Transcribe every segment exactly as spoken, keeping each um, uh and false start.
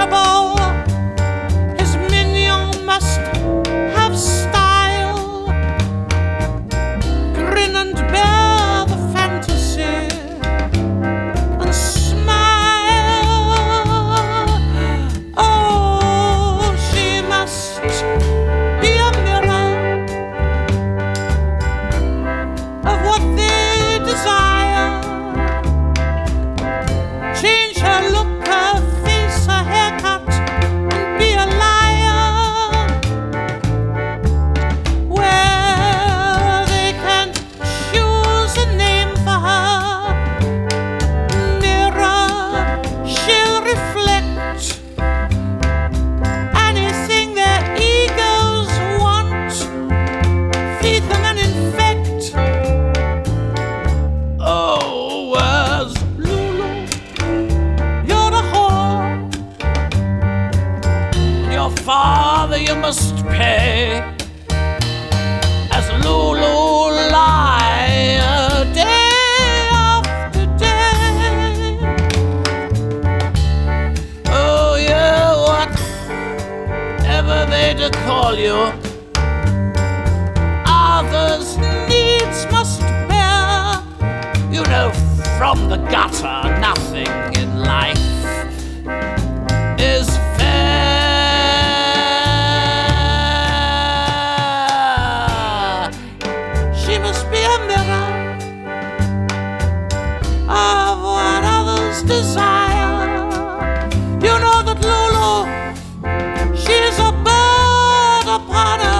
untouchable. His minion must have style. Grin and bear the fantasy and smile. Oh, she must be a mirror of what they desire. Change her look, her face, her haircut, and be a liar. Where they can choose a name for her. Mirror, she'll reflect anything their egos want. Feed them and infect. Oh, where's Lulu? You're the whore. And your father you must pay. As Lulu lie day after day. Oh yeah, whatever they do call you, others needs must bear. You know, from the gutter, nothing in life is fair. She must be a mirror of what others desire. You know that Lulu, she's a bird upon a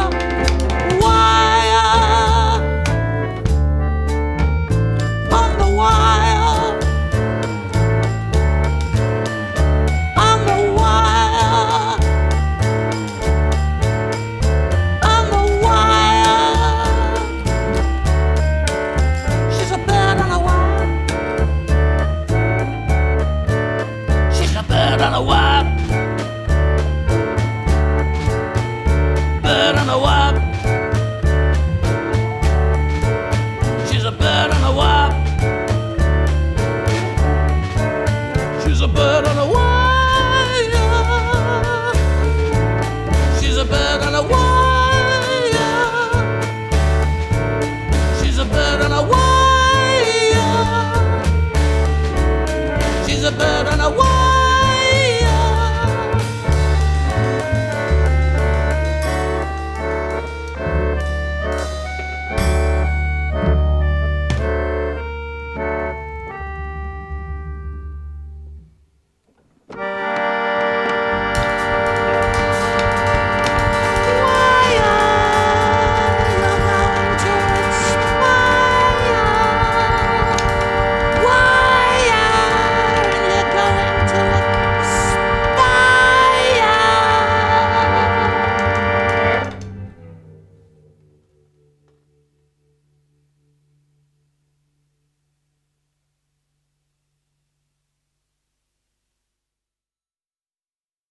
wire. On the wire. On the wire. On the wire. She's a bird on a wire. She's a bird on a wire. Bird on a wire. She's a bird on a wire. She's a bird on a wire. She's a bird on a wire. She's a bird on a wire. She's a bird on a